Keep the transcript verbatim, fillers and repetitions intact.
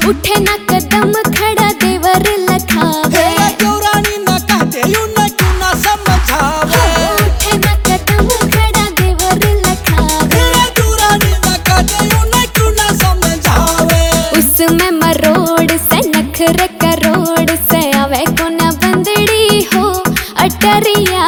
उठे ना कदम खड़ा देवर लखावे। देवरानी ना कहते यूं ना क्यों ना समझावे। उठे ना कदम खड़ा देवर लखावे। देवरानी ना कहते यूं ना क्यों ना समझावे। उसमें मरोड़ से नखरे करोड़ से आवे कोना बंदड़ी हो अटरिया।